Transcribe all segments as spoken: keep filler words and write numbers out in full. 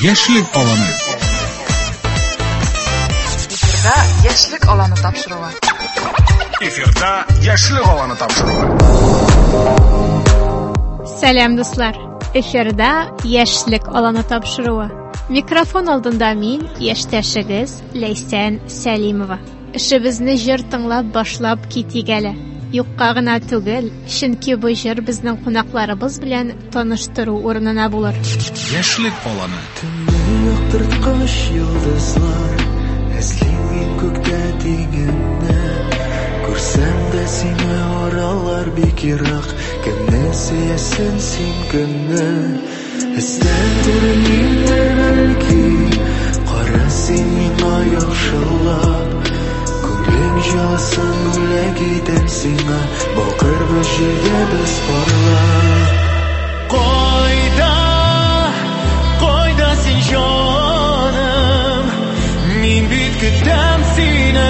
Яшьлек аланы. Эфирда яшьлек аланы тапшыруы. Эфирда яшьлек аланы тапшыруы. Сәлам дуслар. Эфирда яшьлек аланы тапшыруы. Микрофон алдында мин, яшьтәшегез Ләйсән Сәлимова. Эшебезне җыр тыңлап башлап китик әле. Юкка гына түгел, чөнки бу җыр безнең кунакларыбыз белән таныштыру урынына булыр. Яшьлек аланы. Яктырткыч йолдызлар, эзлим күктә дигәнне. Күрсәм дә сине аралар бик ерак, кемне сөясен син кемне. Эстән күренмиләр бәлки, кара син миңа яхшылап. Күңлем җылысын үләк итәм сиңа, бакыр бөҗәгә без парлап. Кайда, кайда син җаным, мин бит көтәм сине.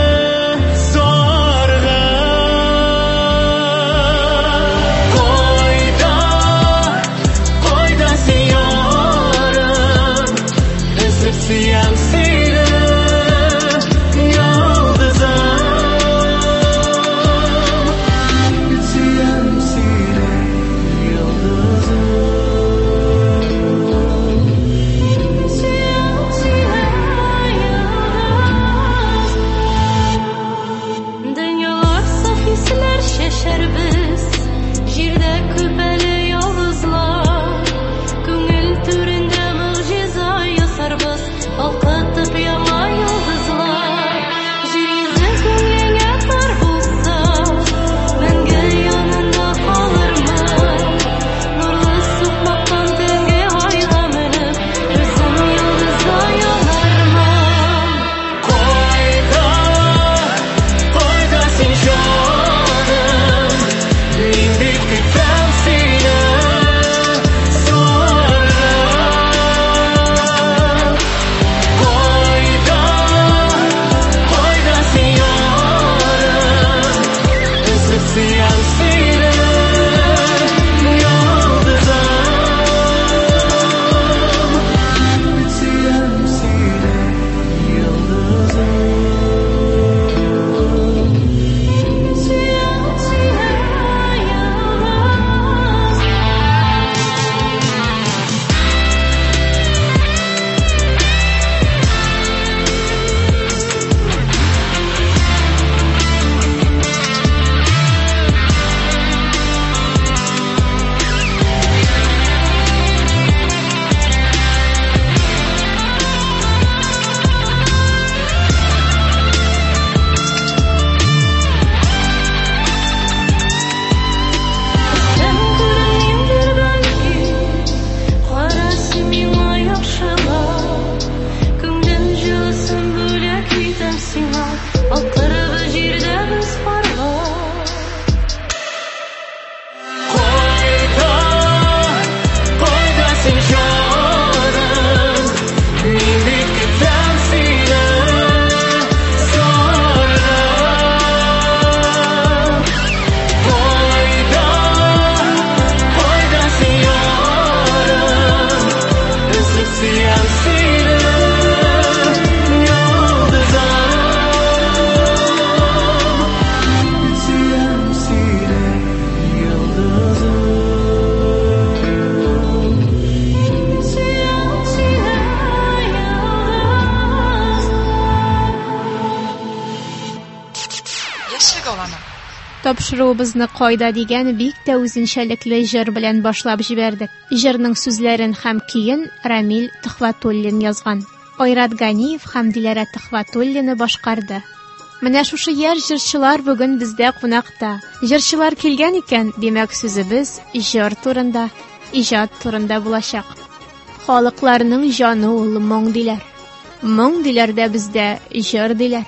Тапшыруыбызны кайда дигән бик тә үзенчәлекле җыр белән башлап җибәрдек. Җырның сүзләрен һәм көен Рамил Төхвәтуллин язган. Айрат Ганиев һәм Диләрә Төхвәтуллина башкарды. Менә шушы яр җырчылар бүген бездә кунакта. Җырчылар килгән икән, димәк сүзебез җыр турында, иҗат турында булачак. Халыкларның җаны ул моң диләр. Моң диләр дә бездә җыр диләр.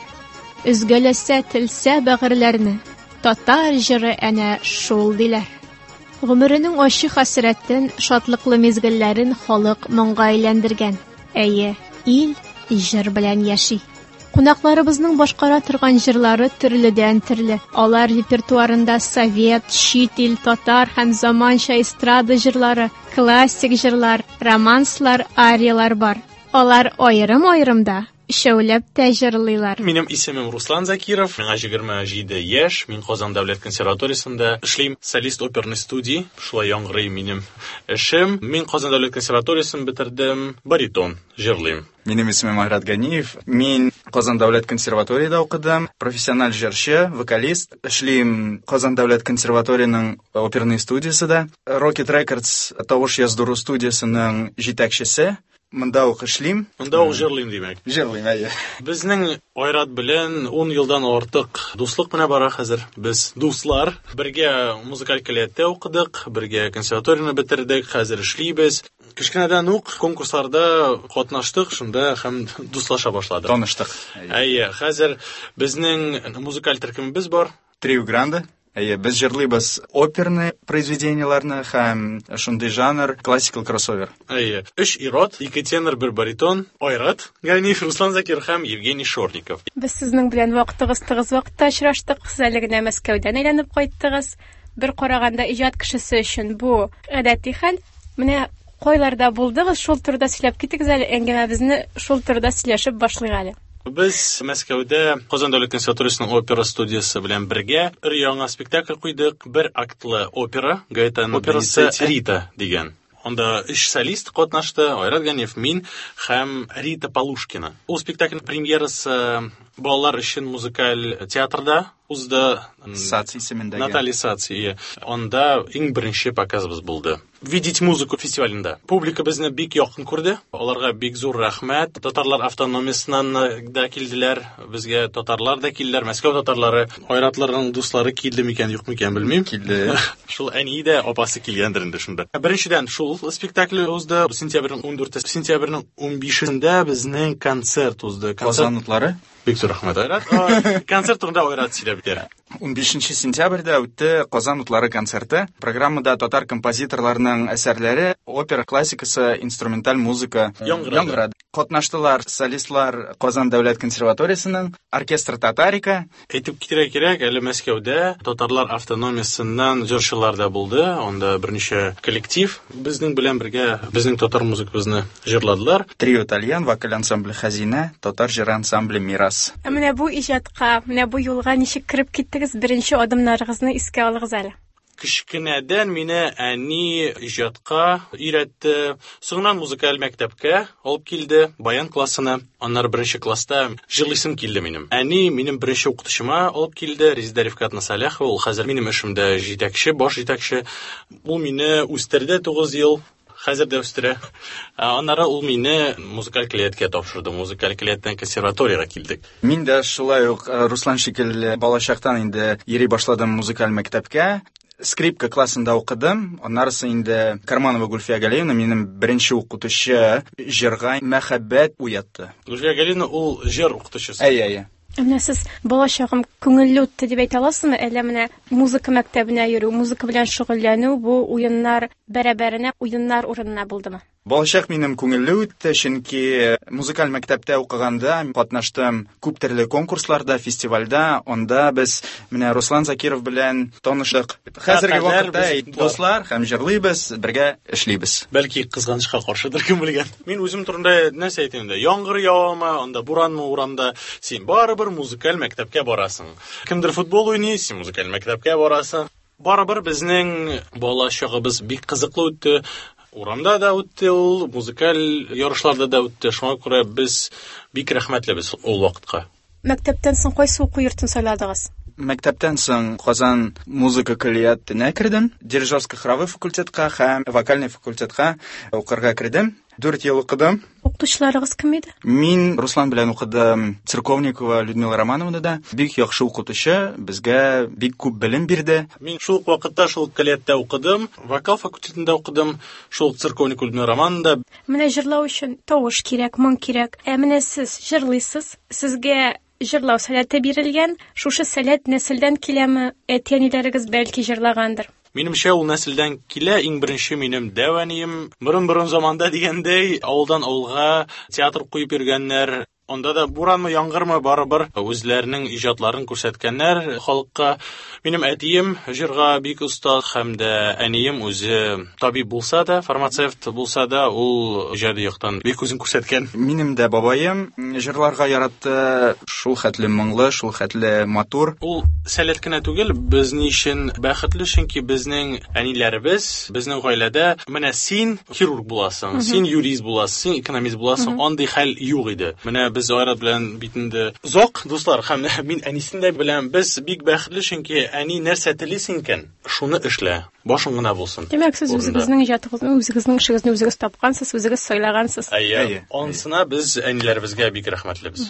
Үзгәләсә телсә бәгырьләрне. Татар җыры әнә шул диләр. Гомеренең ачы хәсрәтен, шатлыклы мизгелләрен халык моңга әйләндергән. Әйе, ил җыр белән яши. Кунакларыбызның башкара торган җырлары төрледән төрле. Алар репертуарында совет, чит ил, татар һәм заманча эстрада җырлары, классик җырлар, романслар, ариялар бар. Алар аерым-аерымда шәүләп тә җырлыйлар. Минем исемем Руслан Закиров, миңа егерме җиде яшь, мин Казан дәүләт консерваториясендә эшлим, солист оперный студии, шулай яңгырый минем эшем. Мин Казан дәүләт консерваториясын бетердем, баритон җырлыйм. Минем исемем Айрат Ганиев. Мин Казан дәүләт консерваторияда укыдым. Профессиональ җырчы, вокалист. Эшлим Казан дәүләт консерваторияның оперный студиясендә. Rocket Records тавыш яздыру студиясының җитәкчесе. Монда ук эшлим. Монда ук җырлыйм димәк. Җырлыйм, әйе. Безнең Айрат белән ун елдан артык дуслык менә бара хәзер. Без дуслар. Бергә музыкаль коллективта укыдык, бергә консерваторияны бетердек, хәзер эшлибез. Кичкенәдән ук конкурсларда катнаштык, шунда һәм дуслаша башладык. Таныштык. Әйе, хәзер безнең музыкаль төркемебез бар. Трио Гранде. Әйе, без җырлыйбыз оперный произведениеларны һәм шундый жанр классикал кроссовер. Әйе, өч ирод, ике тенор, бер баритон, Айрат Ганиев, Руслан Закиров һәм Евгений Шорников. Без сезнең белән вакытыгыз тыгыз вакытта очраштык. Сез әле генә Мәскәүдән әйләнеп кайттыгыз. Бер караганда иҗат кешесе өчен бу гадәти хәл. Менә кайларда булдыгыз, шул турыда сөйләп китегез әле, әңгәмәбезне шул турыда сөйләшеп башлыйк әле. Без Мәскәүдә Казан дәүләт консерваториясының опера студиясы белән бергә бер яңа спектакль куйдык, бер актлы опера, Гаэтан операсы Рита дигән. Анда өч солист катнашты, Айрат Ганиев, мин һәм Рита Полушкина. Ул спектакль премьерасы балалар өчен музыкаль театрда узды. Сац исемендәге. Наталья Сац. Анда иң беренче показыбыз булды. Видеть музыку фестивалендә. Публика безне бик якын күрде. Аларга бик зур рәхмәт. Татарлар автономиясыннан да килделәр. Безгә татарлар да килделәр, Мәскәү татарлары. Айратларның дуслары килде микән, юк микән белмим. Килде. Шул әни дә апасы килгәндер инде шунда. Беренчедән шул спектакль узды. Сентябрьнең ундүртенче, сентябрьнең унбишендә безнең концерт узды. Казан утлары. Бик зур рәхмәт, Айрат. Концерт турында Айрат сөйләп бирә. унбишенче сентябрьдә үтте Казан утлары концерты. Программада татар композиторларының әсәрләре, опера классикасы, инструменталь музыка яңгырады. Катнаштылар солистлар Казан дәүләт консерваториясының, оркестр Татарика. Әйтеп китәргә кирәк, әле Мәскәүдә татарлар автономиясыннан җырчылар да булды. Анда берничә коллектив безнең белән бергә безнең татар музыкабызны җырладылар. Трио Итальян, вокаль ансамбле Хәзинә, татар җыр ансамбле Мирас. Менә бу иҗатка, менә бу юлга ничек кирип киттегез? Беренче адымнарыгызны искә алыгыз әле. Кичкенәдән мине әни иҗатка өйрәтте. Соңнан музыкаль мәктәпкә алып килде, баян классына. Аннары беренче класста җырлыйсым килде минем. Әни минем беренче укытучыма алып килде, Резеда Рифкатна Саляхова. Ул хәзер минем эшемдә җитәкче, баш җитәкче. Ул мине үстерде тугыз ел. Хәзер дә үстерә. Аннары ул мине музыкаль клеткә тапшырды. Музыкаль клеттән консерваториягә килдек. Мин дә шулай ук Руслан шикелле балачактан инде йөри башладым музыкаль мәктәпкә. Скрипка классында укыдым. Аннарысы инде Карманова Гульфия Галиевна минем беренче укытучы җырга мәхәббәт уятты. Гульфия Галиевна ул җыр укытучысы. Әйе, әйе. Менә сез балачагым күңелле үтте дип әйтә аласызмы? Әллә менә музыка мәктәбенә йөрү, музыка белән шөгыльләнү бу уеннар бәрабәренә уеннар урынына булдымы? Балачак минем күңелле үтте, чөнки музыкаль мәктәптә укыганда катнаштым күп төрле конкурсларда, фестивальдә. Анда без менә Руслан Закиров белән таныштык. Хәзерге вакытта дуслар һәм җырлыйбыз, бергә эшлибез. Бәлки кызганычка каршыдыр, кем белгән. Мин үзем турында нәрсә әйтәм дә, яңгыр явамы, анда буранмы урамда, син барыбер музыкаль мәктәпкә барасың. Кемдер футбол уйный, син музыкаль мәктәпкә барасың. Барыбер безнең балачагыбыз бик кызыклы үтте. Урамда да үтте, ул музыкаль ярышларда да үтте. Шуңа күрә без бик рәхмәтлебез ул вакытка. Мәктәптән соң кайсы уку йортын сайладыгыз? Мәктәптән соң Казан музыка коллективына кердем, дирижерско-хоровой факультетка һәм вокальный факультетка укырга кердем. Дүрт ел укыдым. Укытучыларыгыз кем иде? Мин Руслан белән укыдым. Церковникова Людмила Романовна да бик яхшы укытучы, безгә бик күп белем бирде. Мин шул вакытта шул коллективта укыдым, вокал факультетында укыдым, шул Церковникова Людмила Романовна. Менә җырлау өчен тавыш кирәк, моң кирәк. Ә менә сез җырлыйсыз, сезгә җырлау сәләте бирелгән, шушы сәләт нәселдән киләме? Әтиәниләрегез бәлки җырлагандыр. Минемчә ул нәселдән килә, иң беренче минем дәвәнием. Борын-борын заманда дигәндәй, авылдан авылга театр куеп йөргәннәр. Анда да буранмы, яңгырмы, барыбер үзләренең иҗатларын күрсәткәннәр халыкка. Минем әтием җырга бик оста, һәм дә әнием үзе табиб булса да, фармацевт булса да, ул иҗади яктан бик үзен күрсәткән. Минем дә бабаем җырларга яратты, шул хәтле моңлы, шул хәтле матур. Ул сәләт кенә түгел, безнең өчен бәхетле, чөнки безнең әниләребез, безнең гаиләдә менә син хирург буласың, син юрист буласың, син экономист буласың, андый хәл юк иде. Менә без Айрат белән бит инде зак дуслар, һәм мин әнисен дә беләм, без бик бәхетле, чөнки әни нәрсә телисең икән, шуны эшлә, башың гына булсын. Димәк, сез үзегезнең иҗатыгызны, үзегезнең эшегезне үзегез тапкансыз, үзегез сайлагансыз. Әйе, онсына без әниләребезгә бик рәхмәтлебез.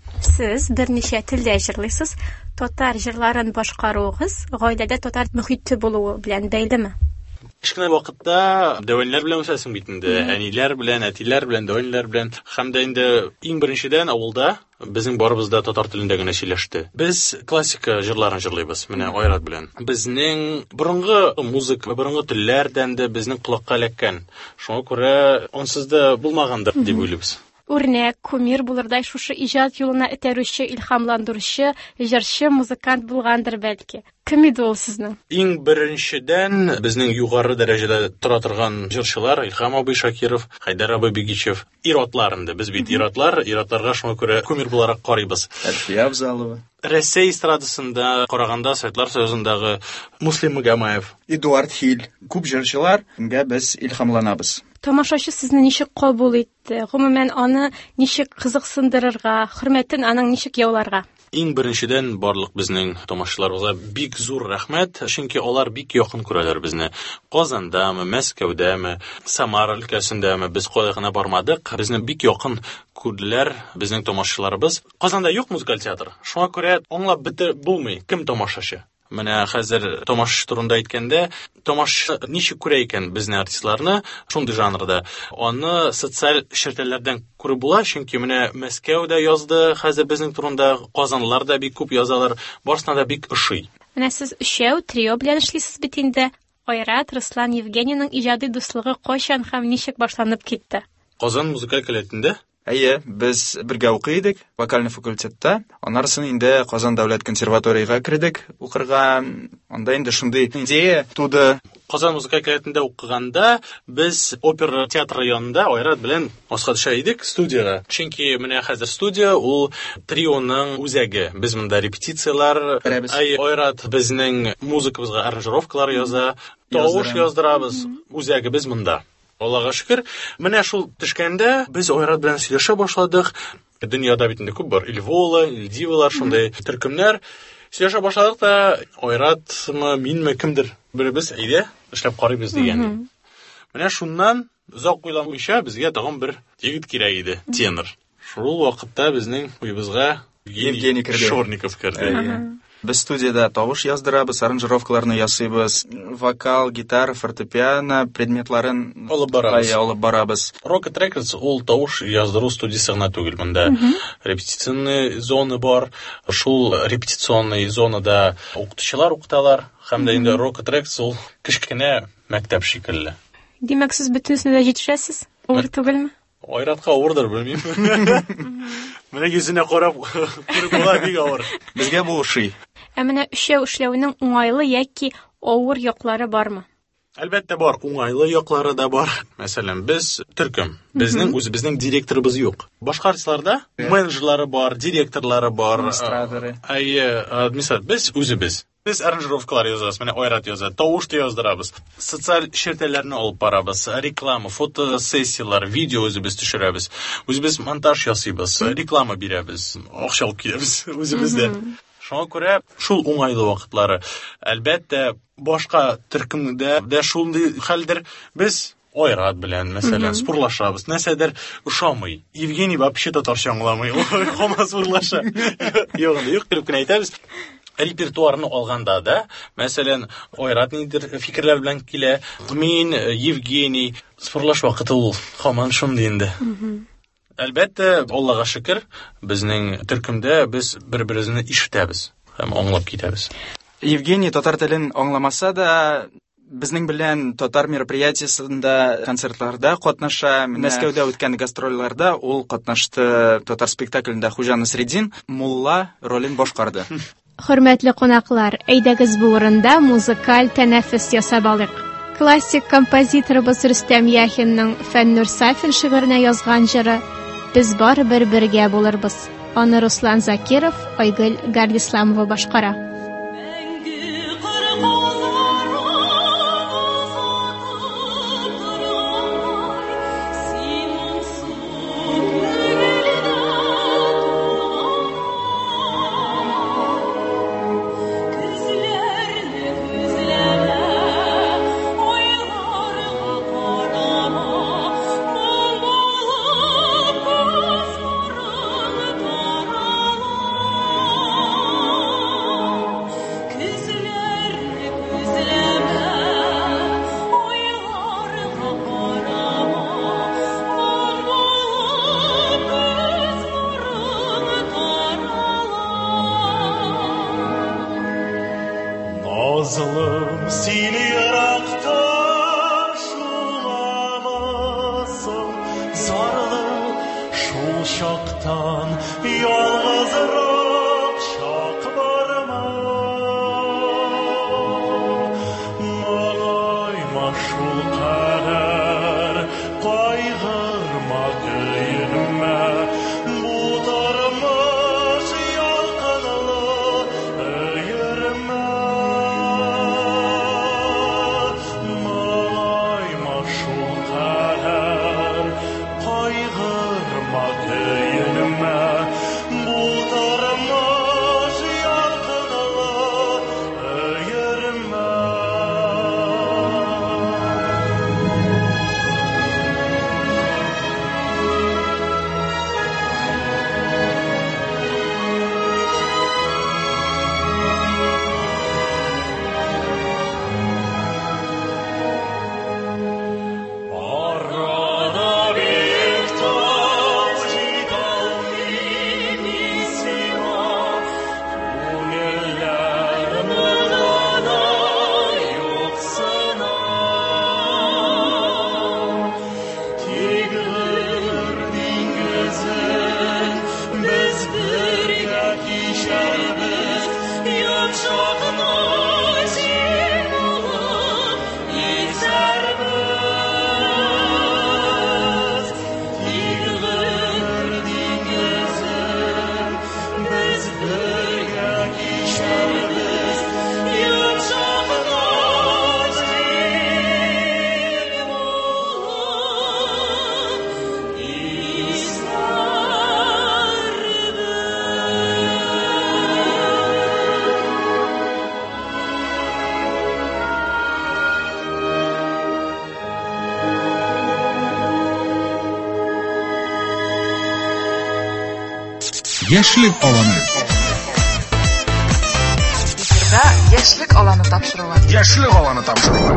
Сез берничә телдә җырлыйсыз. Татар җырларын башкаруыгыз гаиләдә татар мөхите булуы белән бәйлеме? Кичкенә вакытта дәваннар белән үсәсең бит инде, әниләр белән, әтиләр белән, дәваннар белән, һәм дә инде иң беренчедән авылда безнең барыбыз да татар телендә генә сөйләште. Без классика җырларын җырлыйбыз, менә Айрат белән. Безнең борынгы музыка, борынгы телләрдән дә безнең колакка эләккән. Шуңа күрә онсыз да булмагандыр дип уйлыйбыз. Үрнәк, кумир булырдай шушы иҗат юлына этәрүче, илһамландыручы, җырчы, музыкант булгандыр бәлки. Кем иде ул сезнең? Иң беренчедән безнең югары дәрәҗәдә тора торган җырчылар Илһам абый Шакиров, Хайдар абый Бигичев, ир-атлар инде. Без бит ир-атлар, ир-атларга шуңа күрә кумир буларак карыйбыз. Әлфия Абзалова, Россия эстрадасында караганда Советлар Союзындагы Муслим Магомаев, Эдуард Хиль, күп җырчыларга без илһамланабыз. Тамашачы сезне ничек кабул итте? Гомумән аны ничек кызыксындырырга, хөрмәтен аның ничек яуларга? Иң беренчедән барлык безнең тамашачыларыбызга бик зур рәхмәт, чөнки алар бик якын күрәләр безне. Казандамы, Мәскәүдәме, Самара өлкәсендәме без кая гына бармадык, безне бик якын күрделәр безнең тамашачыларыбыз. Казанда юк музыкаль театр. Шуңа күрә аңлап бетә булмый, кем тамашачы. Менә хәзер тамашачы турында әйткәндә, тамашачы ничек күрә икән безнең артистларны шундый жанрда. Аны социаль шәртләрдән күреп була, чөнки менә Мәскәүдә язды, хәзер безнең турында Казанлылар да бик күп язалар, барысына да бик ошый. Менә сез өчәү трио белән эшлисез бит инде. Айрат, Руслан, Евгенийның иҗади дуслыгы кайчан һәм ничек башланып китте? Казан музыкаль коллективында Әйе, без бергә укый идек вокальный факультетта. Аннарсын инде Казан дәүләт консерваторияга кирдек укырга. Анда инде шундый идея туды. Казан музыкаль коллективында укыганда без опера театры янында Айрат белән аска төшә идек студияга. Чөнки менә хәзер студия ул трионың үзәге. Без монда репетициялар, ай Айрат безнең музыкабызга аранжировкалар яза, тавыш яздырабыз. Үзәге без монда. Аллага шөкер, менә шул төшкәндә без Айрат белән сөйләшә башладык. Дөньяда бит инде күп бар, Илвола, Илдивалар, шундай төркемнәр. Сөйләшә башладык та Айратмы, минме, кемдер беребез әйдә эшләп карыйбыз дигән. Менә шуннан озак уйламыйча безгә тагын бер егет кирәк иде, тенор. Шул вакытта безнең уебызга Евгений Шорников керде. Без студияда тавыш яздырабыз, аранжировкаларны ясыйбыз, вокал, гитара, фортепиано предметларын алып барабыз. алып барабыз. Rocket Records ул тавыш яздыру студиясы гына түгел, монда репетиционный зона бар. Шул репетиционный зонада укытучылар укыталар, һәм дә инде Rocket Records ул кичкенә мәктәп шикелле. Димәк, сез бөтенесенә дә җитешәсез? Авыр түгелме? Айратка авырдыр, белмим. Менә йөзенә карап күреп була бик авыр. Безгә бу ошый. Ә менә өчәү эшләүнең уңайлы яки авыр яклары бармы? Әлбәттә бар, уңайлы яклары да бар. Мәсәлән, без төркем, безнең үзебезнең директорыбыз юк. Башка артистларда менеджерлары бар, директорлары бар, администраторы. Әйе, администратор. Без үзебез. Без аранжировкалар язабыз, менә Айрат яза, тавышты яздырабыз. Социаль шертәләрне алып барабыз, реклама, фотосессиялар, видео үзебез төшерәбез. Үзебез монтаж ясыйбыз, реклама бирәбез, акча алып киләбез үзебездә. Шуңа күрә шул уңайлы вакытлары. Әлбәттә, башка төркемдә дә шундый хәлдер. Без Айрат белән, мәсәлән, спорлашабыз. Нәрсәдер ошамый. Евгений вообще татарча аңламый. Һәм спорлаша. Юк, юк, килеп кенә әйтәбез. Репертуарны алганда да, мәсәлән, Айрат нидер фикерләр белән килә. Мин, Евгений, спорлаш вакыты ул һаман шундый инде. Әлбәттә, Аллага шөкер, безнең төркемдә без бер-беребезне ишетәбез һәм аңлап китәбез. Евгений татар телен аңламаса да, безнең белән татар мероприятиесында, концертларда катнаша. Мәскәүдә үткән гастрольләрдә ул катнашты. Татар спектаклендә Хуҗа Насретдин мулла ролен башкарды. Хөрмәтле кунаклар, әйдәгез бу урында музыкаль тәнәфес ясап алыйк. Классик композиторыбыз Рөстәм Яхинның Фәннур Сафин шигыренә язган җыры «Без барыбер бергә булырбыз». Аны Руслан Закиров, Айгөл Гарлисламова башкара. Nazlım seni yarakta şulamazsın, zarlı şul şaktan yalnızrak şak varma. Malayma şul kader kaygırma göyünme, bu darmış yalkanlı öğürme. Яшьлек аланы. Эфирда яшьлек аланы тапшыруы. Яшьлек аланы тапшыруы.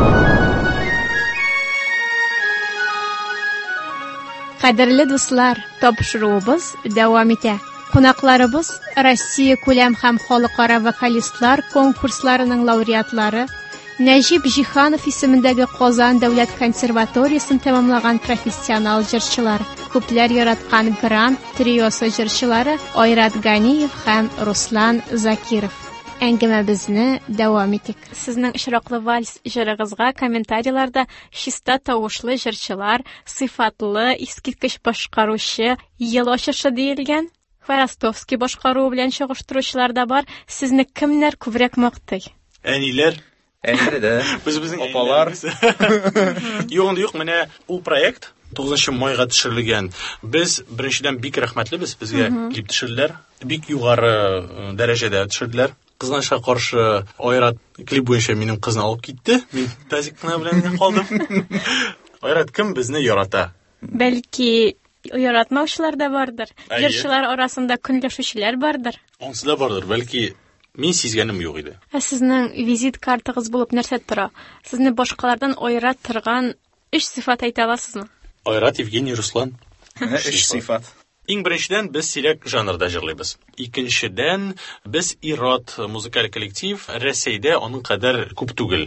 Кадерле дуслар, тапшыруыбыз дәвам итә. Кунакларыбыз Россия күләм һәм халыкара вокалистлар конкурсларының лауреатлары, Нәҗип Җиһанов исемендәге Казан дәүләт консерваториясын тәмамлаган профессионал җырчылар, күпләр яраткан Грант триосы җырчылары Айрат Ганиев һәм Руслан Закиров. Әңгәмәбезне дәвам итик. Сезнең ишраклы вальс җырыгызга комментарийларда чиста тавышлы җырчылар, сыйфатлы, искиткеч башкаручы, ел ачышы диелгән. Хворостовский башкаруы белән чагыштыручылар да бар. Сезне кемнәр күбрәк мактый? Әниләр. Әниләр дә. Без безнең апалар. Юк, юк, менә ул проект тугызынчы майга төшерелгән. Без беренчедән бик рәхмәтлебез. Безгә клип төшерделәр. Бик югары дәрәҗәдә төшерделәр. Кызганычка каршы Айрат клип буенча минем кызны алып китте. Мин тазикна белән калдым. Айрат кем безне ярата? Бәлки яратмаучылар да бардыр. Җырчылар арасында көнләшүчеләр бардыр. Онсы да бардыр. Бәлки мин сизгәнем юк иде. Ә сезнең визит картагыз булып нәрсә тора? Сезне башкалардан айыра торган өч сыйфат әйтә аласызмы? Айрат Евгений Руслан. Өч сыйфат. Иң беренчедән без сирәк жанрда җырлыйбыз. Икенчедән без ир-ат музыкаль коллектив, Россиядә аның кадәр күп түгел.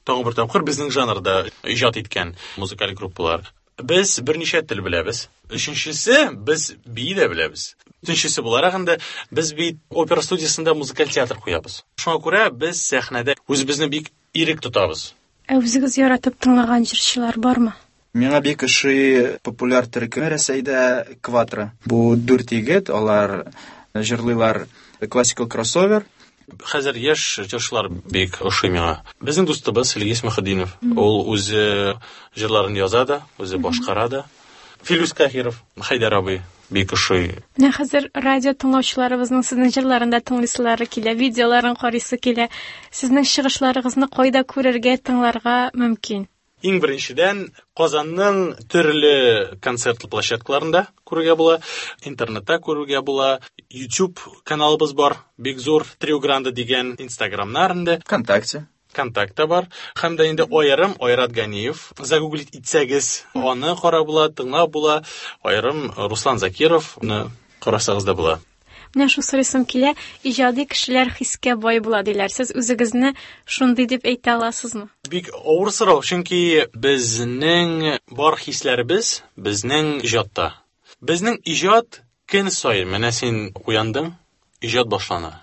тагын бер тапкыр безнең жанрда иҗат иткән музыкаль группалар. Без берничә тел беләбез. Өченчесе, без бии дә беләбез. Өченчесе буларак инде без бит опера студиясында музыкаль театр куябыз. Шуңа күрә без сәхнәдә үзебезне бик ирек тотабыз. Ә үзегез яратып тыңлаган җырчылар бармы? Миңа бик ошый популяр төркем Рәсәйдә Кватро. Бу дүрт егет, алар җырлыйлар классикал кроссовер. Хәзер яшь җырчылар бик ошый миңа. Безнең дустыбыз Илгиз Мөхәддинов. Ул үзе җырларын яза да, үзе башкара да. Филүс Кахиров, Хайдар абый бик ошый. Менә хәзер радио тыңлаучыларыбызның сезнең җырларында тыңлыйсылары килә, видеоларын карыйсы килә. Сезнең чыгышларыгызны кайда күрергә, тыңларга мөмкин? Иң беренчедән Казанның төрле концерт площадкаларында күрергә була, интернетта күрергә була, YouTube каналыбыз бар, бик зур Trio Grande дигән Instagramнарында, ВКонтакте. Контакта бар. Һәм дә инде аерым Айрат Ганиев. Загуглит итсәгез, аны карап була, тыңлап була. Аерым Руслан Закиров, аны карасагыз да була. Менә шу сорысым килә, иҗади кешеләр хискә бай була диләр. Сез үзегезне шундый дип әйтә аласызмы? Бик авыр сорау, чөнки безнең бар хисләребез безнең иҗатта. Безнең иҗат көн саен, менә син уяндың, иҗат башлана.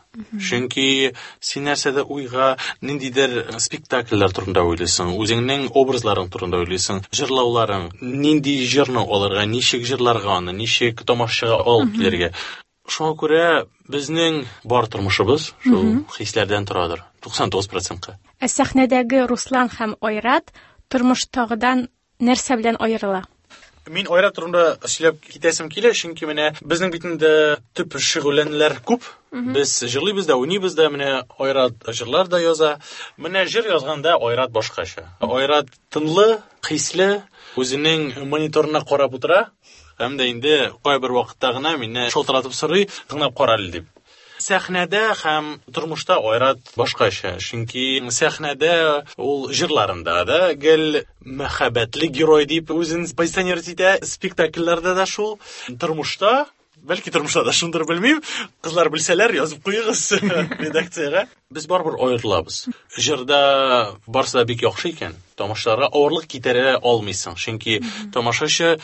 Чөнки син нәрсәдә уйга, ниндидер спектакльләр турында уйлыйсың, үзеңнең образларың турында уйлыйсың, җырлауларың, нинди җырны алырга, ничек җырларга аны, ничек тамашачыга алып килергә. Шуңа күрә безнең бар тормышыбыз шул хисләрдән торадыр, туксан тугыз процентка. Ә сәхнәдәге Руслан һәм Айрат тормыштагыдан нәрсә белән аерыла? Мин Айрат турында сөйләп китәсем килә, чөнки менә безнең битендә төп шөгыльләнүләр күп. Без җырлыйбыз да, уйныйбыз да, менә Айрат җырлар да яза. Менә җыр язганда Айрат башкача. Айрат тынлы, хисле, үзенең мониторына карап утыра. Һәм дә инде кайбер вакытта гына мине шалтыратып сорый, тыңлап карале дип. Сәхнәдә һәм тормышта Айрат башкача, чөнки сәхнәдә ул җырларында да гел мәхәббәтле герой дип үзен позиционировать итә, спектакльләрдә дә шул, тормышта, бәлки тормышта да шундыр белмим, кызлар белсәләр язып куегыз редакциягә. Без барбыр аерылабыз. Җырда барса да бик яхшы икән, тамашачыларга авырлык китерә алмыйсың, чөнки тамашачы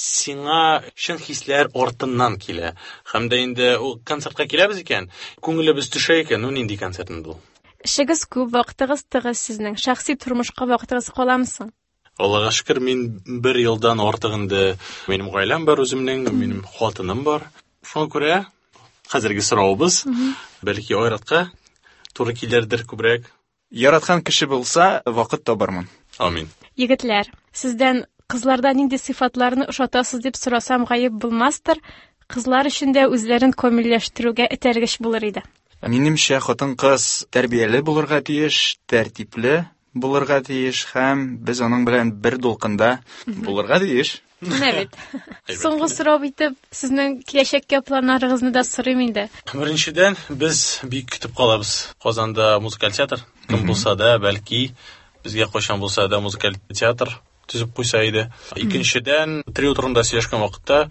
сиңа чын хисләр артыннан килә. Һәм дә инде ул концертка киләбез икән, күңелебез төшә икән, ну нинди концерт инде ул. Эшегез күп, вакытыгыз тыгыз сезнең. Шәхси тормышка вакытыгыз каламсың? Аллага шөкер, мин бер елдан артык инде минем гаиләм бар үземнең, минем хатыным бар. Шуңа күрә хәзерге сораубыз, бәлки Айратка туры килердер күбрәк. Яраткан кеше булса, вакыт табармын. Амин. Егетләр, сездән кызларда нинди сыйфатларны ошатасыз дип сорасам гаеп булмастыр. Кызлар өчен дә үзләрен камилләштерүгә этәргеч булыр иде. Минемчә, хатын-кыз тәрбияле булырга тиеш, тәртипле булырга тиеш һәм без аның белән бер дулкында булырга тиеш. Менә бит. Соңгы сорау итеп, сезнең киләчәккә планнарыгызны да сорыйм инде. Беренчедән, без бик көтеп калабыз. Казанда музыкаль театр, кем булса да, бәлки безгә кайчан булса да музыкаль театр төзеп куйса иде. Икенчедән, Trio турында сөйләшкән вакытта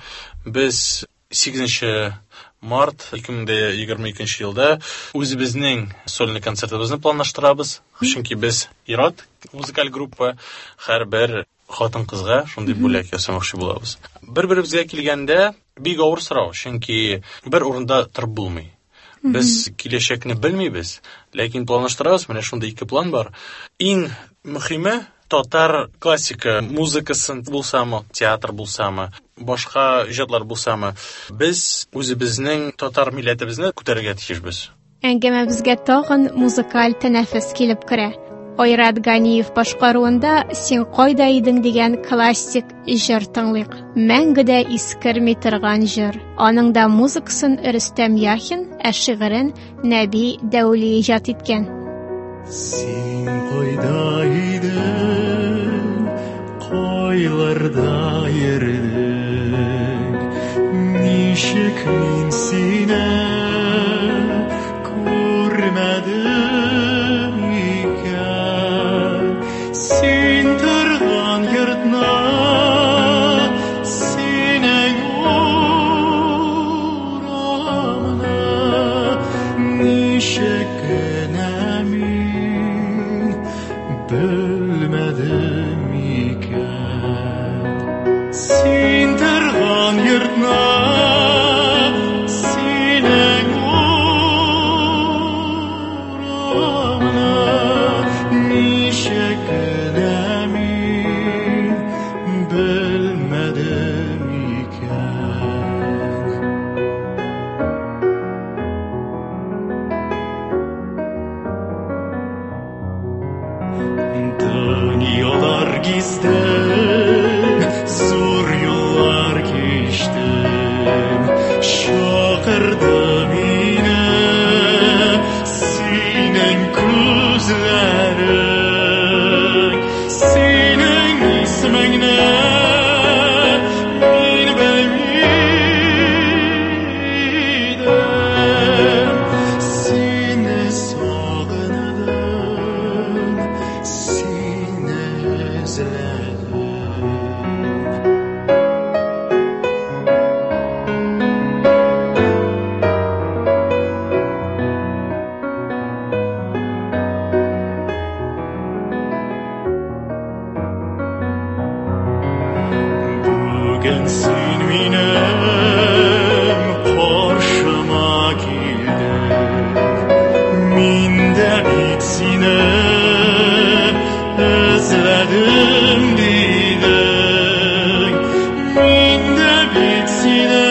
без сигезенче март ике мең егерме икенче елда үзебезнең сольный концертыбызны планлаштырабыз. Чөнки без Ират музыкаль группа һәрбер хатын-кызга шундый бүләк ясамакчы булабыз. Бер-беребезгә килгәндә бик авыр сорау, чөнки бер урында торып булмый. Без киләчәкне белмибез, ләкин планлаштырабыз, менә шундый ике план бар. Иң мөһиме татар классика музыкасын булсамы, театр булсамы, башка иҗатлар булсамы, без үзебезнең татар милләтебезне күтәрергә тиешбез. Әңгәмәбезгә тагын музыкаль тәнәфес килеп керә. Айрат Ганиев башкаруында "Син кайда идең" дигән классик җыр тыңлыйк. Мәңгедә искерми торган җыр. Аның да музыкасын Рөстәм Яхин, ә шигырен Нәби Дәүли иҗат иткән. Син кайда идең, кайларда йөрдең, ничек мин сине күрмәдем икән, син торган йортна, синең урамна, ничек кенә мин Кайгырды мине синең күзләрең, синең исмеңне мин белмидем, сине сагындым, сине эзләдем. Бүген син минем каршыма килдең, мин дә бит сине эзләдем дидең, мин дә бит сине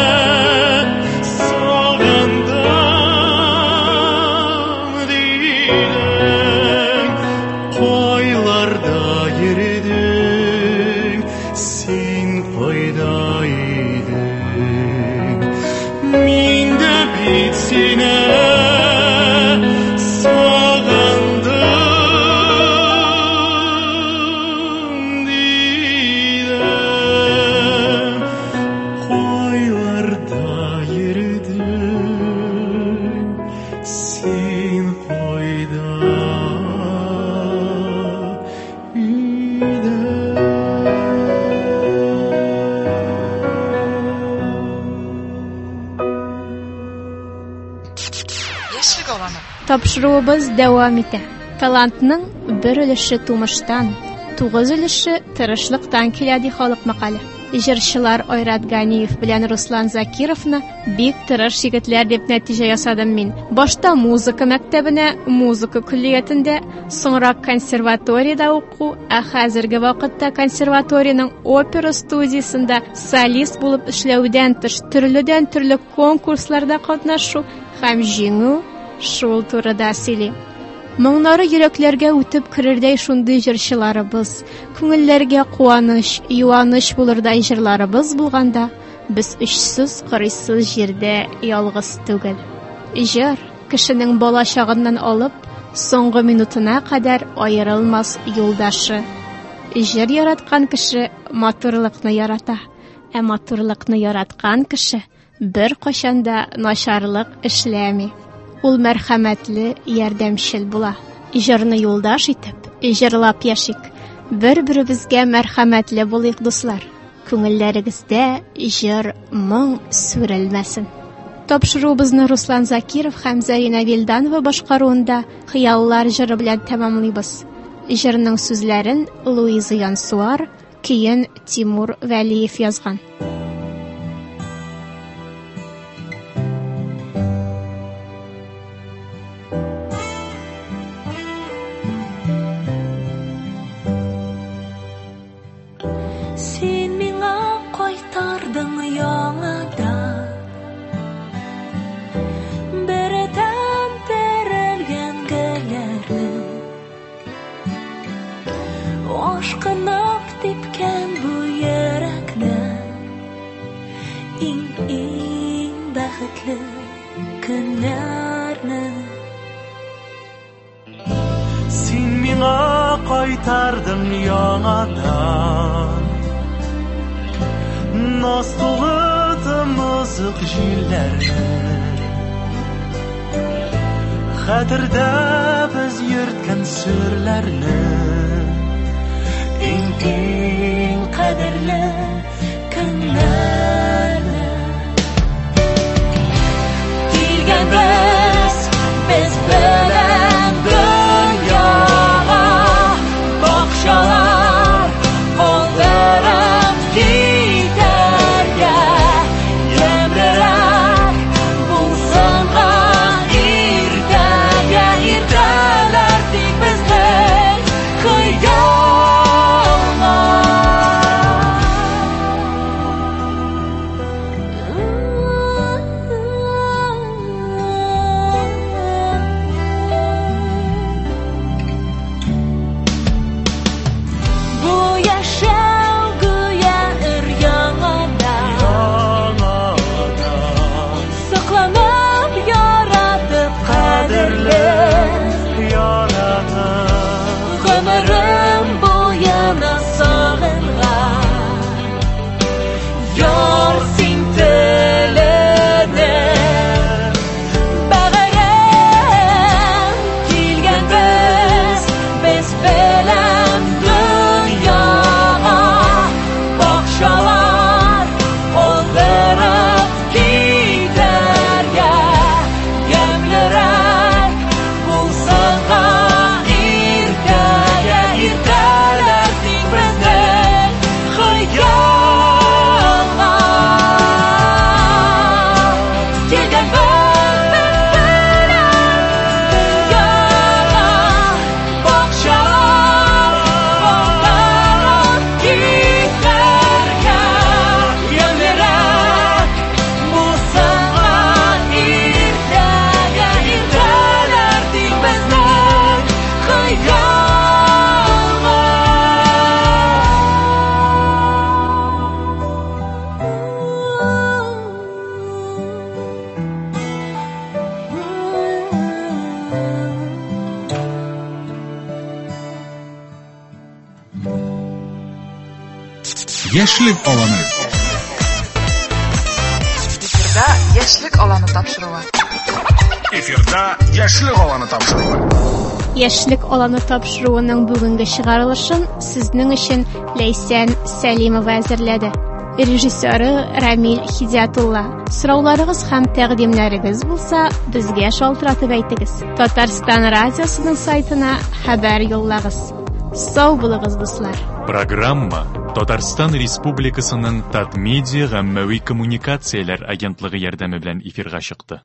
сагындым дидең. Кайларда йөрдең, син кайда идең, мин дә бит сине сагындым дидең. Кайларда йөрдең, син кайда Яшьлек аланы. Тапшыруыбыз дәвам итә. Талантның бер өлеше тумыштан, тугыз өлеше тырышлыктан килә ди халык макалы. Җырчылар Айрат Ганиев белән Руслан Закировны бик тырыш егетләр дип нәтиҗә ясадым мин. Башта музыка мәктәбенә, музыка күллиятендә, соңрак консерваториядә уку, ә хәзерге вакытта консерваториянең опера студиясендә солист булып эшләүдән тыш төрледән төрле конкурсларда катнашу һәм җиңү шул турыда сөйли. Моңнары йөрәкләргә үтеп керердәй шундый җырчыларыбыз, күңелләргә куаныч, юаныч булырдай җырларыбыз булганда, без өчсез кырыйсыз җирдә ялгыз түгел. Җыр кешенең бала чагыннан алып, соңгы минутына кадәр аерылмас юлдашы. Җыр яраткан кеше матурлыкны ярата, ә матурлыкны яраткан кеше бер качанда начарлык эшләми. Ул мәрхәмәтле, ярдәмчел була. Җырны юлдаш итеп, җырлап яшик. Бер-беребезгә мәрхәмәтле булыйк, дуслар. Күңелләрегездә җыр, моң сүрелмәсен. Тапшыруыбызны Руслан Закиров һәм Зарина Вилданова башкаруында Хыяллар җыры белән тәмамлыйбыз. Җырның сүзләрен Луиза Янсуар, көен Тимур Вәлиев язган. Син миңа кайтардың яңадан, бердән терелгән гөлләрне, ашкынып типкән бу йөрәкне, иң-иң бәхетле көннәрне. Син миңа кайтардың яңадан, наз тулы тымызык җилләрне, хәтердә без йөрткән сүрләрне, иң-иң кадерле көннәрне. Килгәнбез без белән дөньяга, бакчалар калдырып китәргә, ямьлерәк булсынга иртәгә, иртәләр тик безнең кыйгалар. Яшьлек аланы. Эфирда яшьлек аланы тапшыруы. Эфирда яшьлек аланы тапшыруы. Яшьлек аланы тапшыруының бүгенге чыгарылышын сезнең өчен Ләйсән Сәлимова әзерләде. Режиссеры Рамил Хидиятулла. Сорауларыгыз һәм тәкъдимнәрегез булса, безгә шалтыратып әйтегез. Татарстан радиосының сайтына хәбәр юллагыз. Сау булыгыз, дуслар. Программа Татарстан Республикасының Татмедиа гаммәви коммуникацияләр агентлыгы ярдәме белән эфирга чыкты.